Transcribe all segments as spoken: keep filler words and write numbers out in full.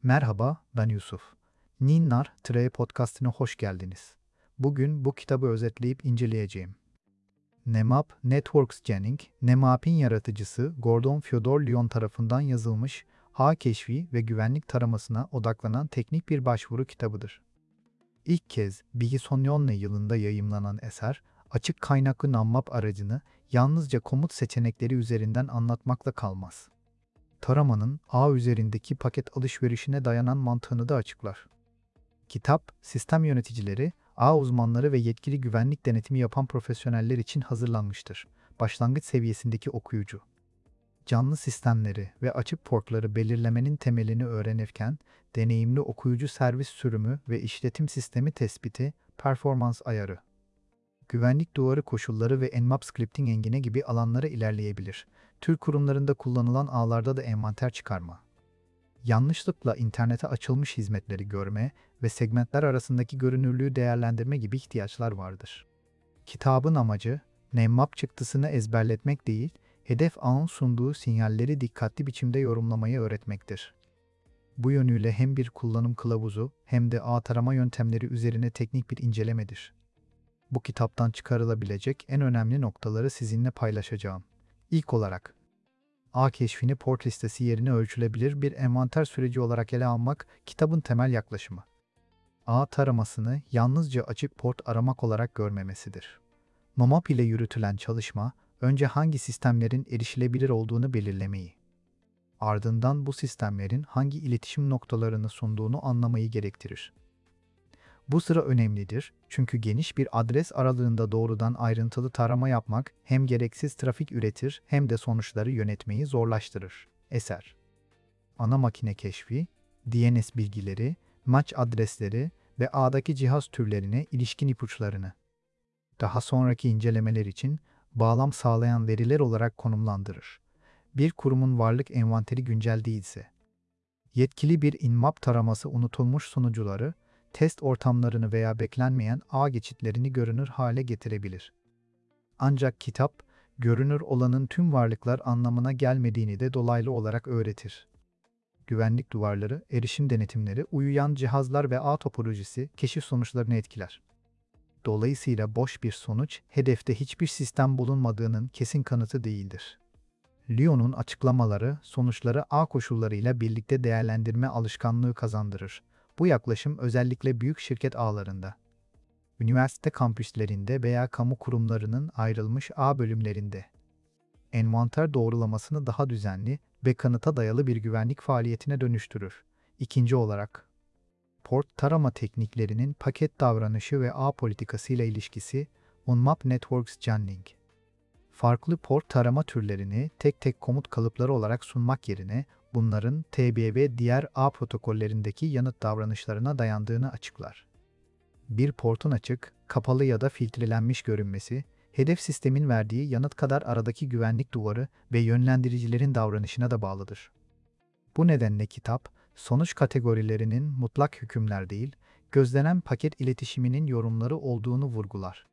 Merhaba, ben Yusuf. Ninnar Tire Podcast'ine hoş geldiniz. Bugün bu kitabı özetleyip inceleyeceğim. Nmap Networks Jennings, Nmap'in yaratıcısı Gordon Fyodor Lyon tarafından yazılmış ağ keşfi ve güvenlik taramasına odaklanan teknik bir başvuru kitabıdır. İlk kez Bigisonyonne yılında yayımlanan eser, açık kaynaklı Nmap aracını yalnızca komut seçenekleri üzerinden anlatmakla kalmaz. Taramanın ağ üzerindeki paket alışverişine dayanan mantığını da açıklar. Kitap, sistem yöneticileri, ağ uzmanları ve yetkili güvenlik denetimi yapan profesyoneller için hazırlanmıştır. Başlangıç seviyesindeki okuyucu. Canlı sistemleri ve açık portları belirlemenin temelini öğrenirken, deneyimli okuyucu servis sürümü ve işletim sistemi tespiti, performans ayarı, güvenlik duvarı koşulları ve Nmap scripting engine gibi alanlara ilerleyebilir. Türk kurumlarında kullanılan ağlarda da envanter çıkarma, yanlışlıkla internete açılmış hizmetleri görme ve segmentler arasındaki görünürlüğü değerlendirme gibi ihtiyaçlar vardır. Kitabın amacı, Nmap çıktısını ezberletmek değil, hedef ağın sunduğu sinyalleri dikkatli biçimde yorumlamayı öğretmektir. Bu yönüyle hem bir kullanım kılavuzu hem de ağ tarama yöntemleri üzerine teknik bir incelemedir. Bu kitaptan çıkarılabilecek en önemli noktaları sizinle paylaşacağım. İlk olarak, ağ keşfini port listesi yerine ölçülebilir bir envanter süreci olarak ele almak kitabın temel yaklaşımı. Ağ taramasını yalnızca açık port aramak olarak görmemesidir. Nmap ile yürütülen çalışma, önce hangi sistemlerin erişilebilir olduğunu belirlemeyi, ardından bu sistemlerin hangi iletişim noktalarını sunduğunu anlamayı gerektirir. Bu sıra önemlidir çünkü geniş bir adres aralığında doğrudan ayrıntılı tarama yapmak hem gereksiz trafik üretir hem de sonuçları yönetmeyi zorlaştırır. Eser, ana makine keşfi, D N S bilgileri, maç adresleri ve ağdaki cihaz türlerine ilişkin ipuçlarını, daha sonraki incelemeler için bağlam sağlayan veriler olarak konumlandırır. Bir kurumun varlık envanteri güncel değilse, yetkili bir Nmap taraması unutulmuş sunucuları, test ortamlarını veya beklenmeyen ağ geçitlerini görünür hale getirebilir. Ancak kitap, görünür olanın tüm varlıklar anlamına gelmediğini de dolaylı olarak öğretir. Güvenlik duvarları, erişim denetimleri, uyuyan cihazlar ve ağ topolojisi keşif sonuçlarını etkiler. Dolayısıyla boş bir sonuç, hedefte hiçbir sistem bulunmadığının kesin kanıtı değildir. Lyon'un açıklamaları, sonuçları ağ koşullarıyla birlikte değerlendirme alışkanlığı kazandırır. Bu yaklaşım özellikle büyük şirket ağlarında, üniversite kampüslerinde veya kamu kurumlarının ayrılmış ağ bölümlerinde envanter doğrulamasını daha düzenli ve kanıta dayalı bir güvenlik faaliyetine dönüştürür. İkinci olarak, port tarama tekniklerinin paket davranışı ve ağ politikası ile ilişkisi, Nmap Networks Jennings. Farklı port tarama türlerini tek tek komut kalıpları olarak sunmak yerine, bunların T B ve diğer ağ protokollerindeki yanıt davranışlarına dayandığını açıklar. Bir portun açık, kapalı ya da filtrelenmiş görünmesi, hedef sistemin verdiği yanıt kadar aradaki güvenlik duvarı ve yönlendiricilerin davranışına da bağlıdır. Bu nedenle kitap, sonuç kategorilerinin mutlak hükümler değil, gözlenen paket iletişiminin yorumları olduğunu vurgular.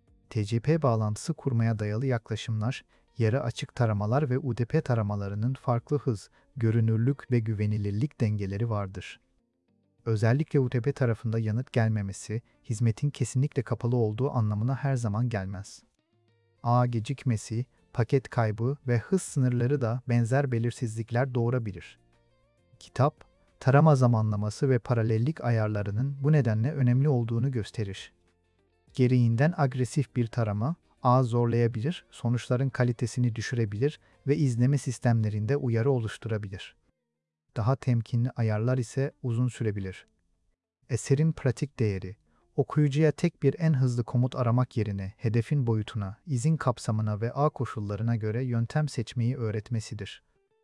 T C P bağlantısı kurmaya dayalı yaklaşımlar, yarı açık taramalar ve U D P taramalarının farklı hız, görünürlük ve güvenilirlik dengeleri vardır. Özellikle U D P tarafında yanıt gelmemesi, hizmetin kesinlikle kapalı olduğu anlamına her zaman gelmez. Ağ gecikmesi, paket kaybı ve hız sınırları da benzer belirsizlikler doğurabilir. Kitap, tarama zamanlaması ve paralellik ayarlarının bu nedenle önemli olduğunu gösterir. Gereğinden agresif bir tarama, ağı zorlayabilir, sonuçların kalitesini düşürebilir ve izleme sistemlerinde uyarı oluşturabilir. Daha temkinli ayarlar ise uzun sürebilir. Eserin pratik değeri, okuyucuya tek bir en hızlı komut aramak yerine hedefin boyutuna, izin kapsamına ve ağ koşullarına göre yöntem seçmeyi öğretmesidir.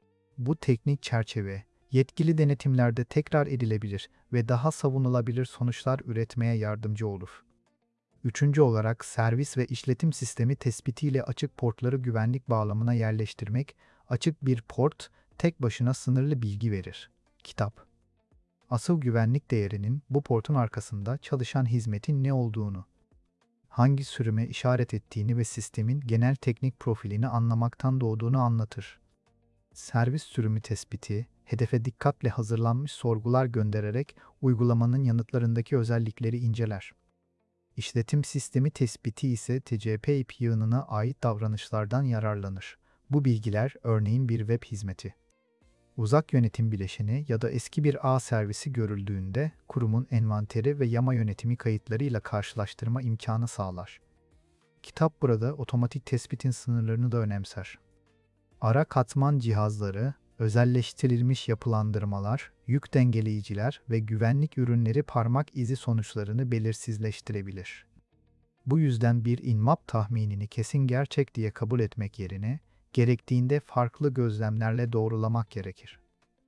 Bu teknik çerçeve, yetkili denetimlerde tekrar edilebilir ve daha savunulabilir sonuçlar üretmeye yardımcı olur. Üçüncü olarak servis ve işletim sistemi tespitiyle açık portları güvenlik bağlamına yerleştirmek, açık bir port, tek başına sınırlı bilgi verir. Kitap, asıl güvenlik değerinin bu portun arkasında çalışan hizmetin ne olduğunu, hangi sürüme işaret ettiğini ve sistemin genel teknik profilini anlamaktan doğduğunu anlatır. Servis sürümü tespiti, hedefe dikkatle hazırlanmış sorgular göndererek uygulamanın yanıtlarındaki özellikleri inceler. İşletim sistemi tespiti ise T C P I P yığınına ait davranışlardan yararlanır. Bu bilgiler örneğin bir web hizmeti, uzak yönetim bileşeni ya da eski bir ağ servisi görüldüğünde kurumun envanteri ve yama yönetimi kayıtlarıyla karşılaştırma imkanı sağlar. Kitap burada otomatik tespitin sınırlarını da önemser. Ara katman cihazları, özelleştirilmiş yapılandırmalar, yük dengeleyiciler ve güvenlik ürünleri parmak izi sonuçlarını belirsizleştirebilir. Bu yüzden bir Nmap tahminini kesin gerçek diye kabul etmek yerine, gerektiğinde farklı gözlemlerle doğrulamak gerekir.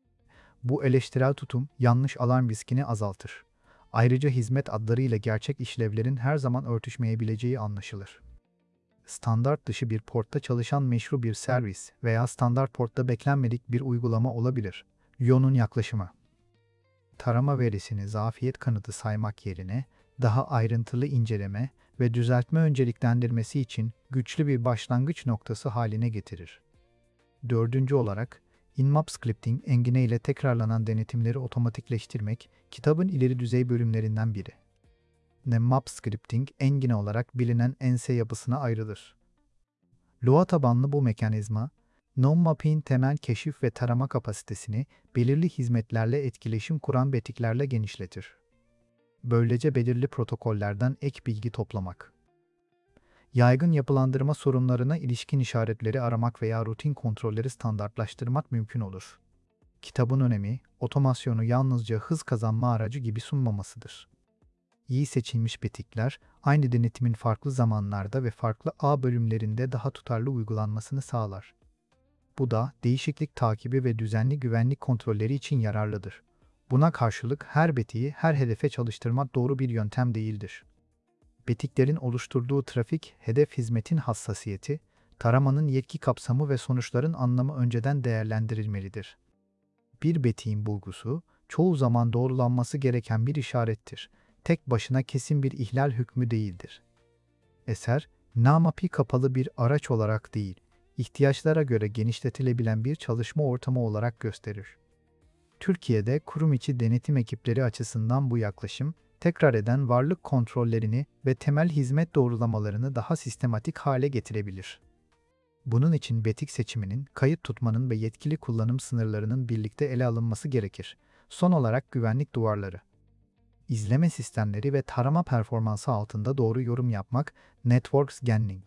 Bu eleştirel tutum yanlış alarm riskini azaltır. Ayrıca hizmet adlarıyla gerçek işlevlerin her zaman örtüşmeyebileceği anlaşılır. Standart dışı bir portta çalışan meşru bir servis veya standart portta beklenmedik bir uygulama olabilir. Yo'nun yaklaşımı. Tarama verisini zafiyet kanıtı saymak yerine daha ayrıntılı inceleme ve düzeltme önceliklendirmesi için güçlü bir başlangıç noktası haline getirir. Dördüncü olarak, Nmap Scripting engine ile tekrarlanan denetimleri otomatikleştirmek kitabın ileri düzey bölümlerinden biri. Nmap Scripting engine olarak bilinen ense yapısına ayrılır. Lua tabanlı bu mekanizma, non-mapping temel keşif ve tarama kapasitesini belirli hizmetlerle etkileşim kuran betiklerle genişletir. Böylece belirli protokollerden ek bilgi toplamak, yaygın yapılandırma sorunlarına ilişkin işaretleri aramak veya rutin kontrolleri standartlaştırmak mümkün olur. Kitabın önemi, otomasyonu yalnızca hız kazanma aracı gibi sunmamasıdır. İyi seçilmiş betikler, aynı denetimin farklı zamanlarda ve farklı ağ bölümlerinde daha tutarlı uygulanmasını sağlar. Bu da değişiklik takibi ve düzenli güvenlik kontrolleri için yararlıdır. Buna karşılık her betiği her hedefe çalıştırmak doğru bir yöntem değildir. Betiklerin oluşturduğu trafik, hedef hizmetin hassasiyeti, taramanın yetki kapsamı ve sonuçların anlamı önceden değerlendirilmelidir. Bir betiğin bulgusu, çoğu zaman doğrulanması gereken bir işarettir. Tek başına kesin bir ihlal hükmü değildir. Eser, non-mapping kapalı bir araç olarak değil, ihtiyaçlara göre genişletilebilen bir çalışma ortamı olarak gösterir. Türkiye'de kurum içi denetim ekipleri açısından bu yaklaşım, tekrar eden varlık kontrollerini ve temel hizmet doğrulamalarını daha sistematik hale getirebilir. Bunun için betik seçiminin, kayıt tutmanın ve yetkili kullanım sınırlarının birlikte ele alınması gerekir. Son olarak güvenlik duvarları, İzleme sistemleri ve tarama performansı altında doğru yorum yapmak, network scanning,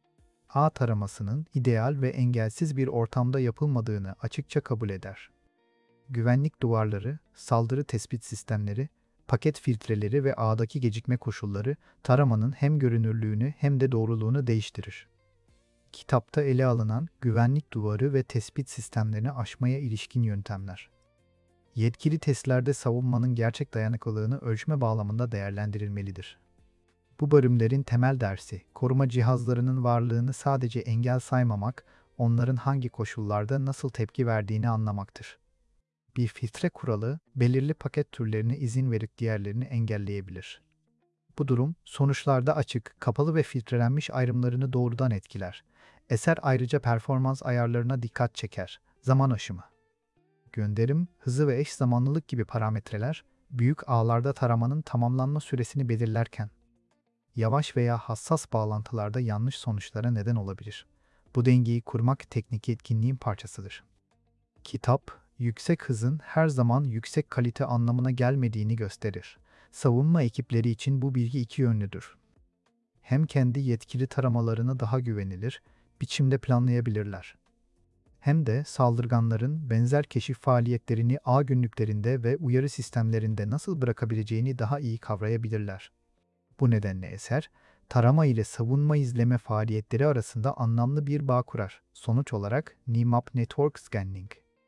ağ taramasının ideal ve engelsiz bir ortamda yapılmadığını açıkça kabul eder. Güvenlik duvarları, saldırı tespit sistemleri, paket filtreleri ve ağdaki gecikme koşulları taramanın hem görünürlüğünü hem de doğruluğunu değiştirir. Kitapta ele alınan güvenlik duvarı ve tespit sistemlerini aşmaya ilişkin yöntemler, yetkili testlerde savunmanın gerçek dayanıklılığını ölçme bağlamında değerlendirilmelidir. Bu bölümlerin temel dersi, koruma cihazlarının varlığını sadece engel saymamak, onların hangi koşullarda nasıl tepki verdiğini anlamaktır. Bir filtre kuralı, belirli paket türlerine izin verip diğerlerini engelleyebilir. Bu durum, sonuçlarda açık, kapalı ve filtrelenmiş ayrımlarını doğrudan etkiler. Eser ayrıca performans ayarlarına dikkat çeker. Zaman aşımı, gönderim, hızı ve eş zamanlılık gibi parametreler, büyük ağlarda taramanın tamamlanma süresini belirlerken, yavaş veya hassas bağlantılarda yanlış sonuçlara neden olabilir. Bu dengeyi kurmak teknik yetkinliğin parçasıdır. Kitap, yüksek hızın her zaman yüksek kalite anlamına gelmediğini gösterir. Savunma ekipleri için bu bilgi iki yönlüdür. Hem kendi yetkili taramalarını daha güvenilir biçimde planlayabilirler, hem de saldırganların benzer keşif faaliyetlerini ağ günlüklerinde ve uyarı sistemlerinde nasıl bırakabileceğini daha iyi kavrayabilirler. Bu nedenle eser, tarama ile savunma izleme faaliyetleri arasında anlamlı bir bağ kurar. Sonuç olarak Nmap Network Scanning,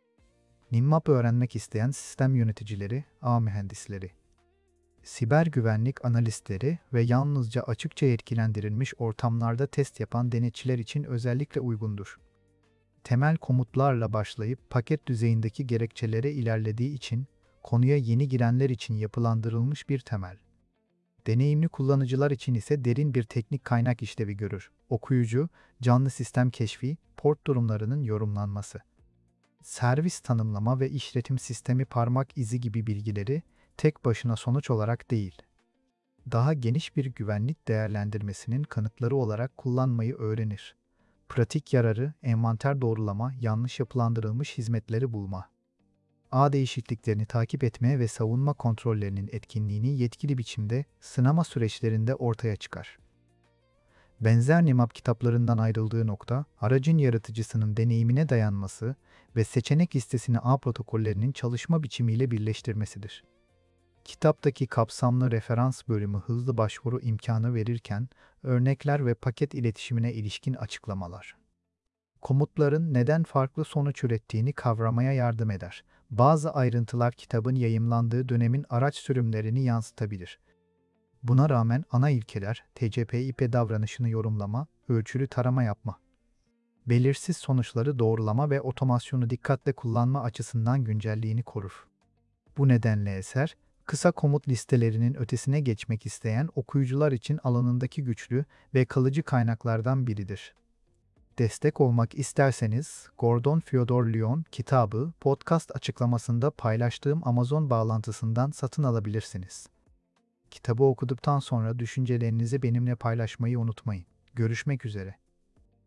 Nmap öğrenmek isteyen sistem yöneticileri, ağ mühendisleri, siber güvenlik analistleri ve yalnızca açıkça yetkilendirilmiş ortamlarda test yapan denetçiler için özellikle uygundur. Temel komutlarla başlayıp paket düzeyindeki gerekçelere ilerlediği için konuya yeni girenler için yapılandırılmış bir temel. Deneyimli kullanıcılar için ise derin bir teknik kaynak işlevi görür. Okuyucu, canlı sistem keşfi, port durumlarının yorumlanması, Servis tanımlama ve işletim sistemi parmak izi gibi bilgileri tek başına sonuç olarak değil, daha geniş bir güvenlik değerlendirmesinin kanıtları olarak kullanmayı öğrenir. Pratik yararı, envanter doğrulama, yanlış yapılandırılmış hizmetleri bulma, ağ değişikliklerini takip etme ve savunma kontrollerinin etkinliğini yetkili biçimde sınama süreçlerinde ortaya çıkar. Benzer NEMAP kitaplarından ayrıldığı nokta, aracın yaratıcısının deneyimine dayanması ve seçenek listesini ağ protokollerinin çalışma biçimiyle birleştirmesidir. Kitaptaki kapsamlı referans bölümü hızlı başvuru imkanı verirken, örnekler ve paket iletişimine ilişkin açıklamalar, komutların neden farklı sonuç ürettiğini kavramaya yardım eder. Bazı ayrıntılar kitabın yayımlandığı dönemin araç sürümlerini yansıtabilir. Buna rağmen ana ilkeler, T C P/I P davranışını yorumlama, ölçülü tarama yapma, belirsiz sonuçları doğrulama ve otomasyonu dikkatle kullanma açısından güncelliğini korur. Bu nedenle eser, kısa komut listelerinin ötesine geçmek isteyen okuyucular için alanındaki güçlü ve kalıcı kaynaklardan biridir. Destek olmak isterseniz, Gordon Fyodor Lyon kitabı podcast açıklamasında paylaştığım Amazon bağlantısından satın alabilirsiniz. Kitabı okuduktan sonra düşüncelerinizi benimle paylaşmayı unutmayın. Görüşmek üzere.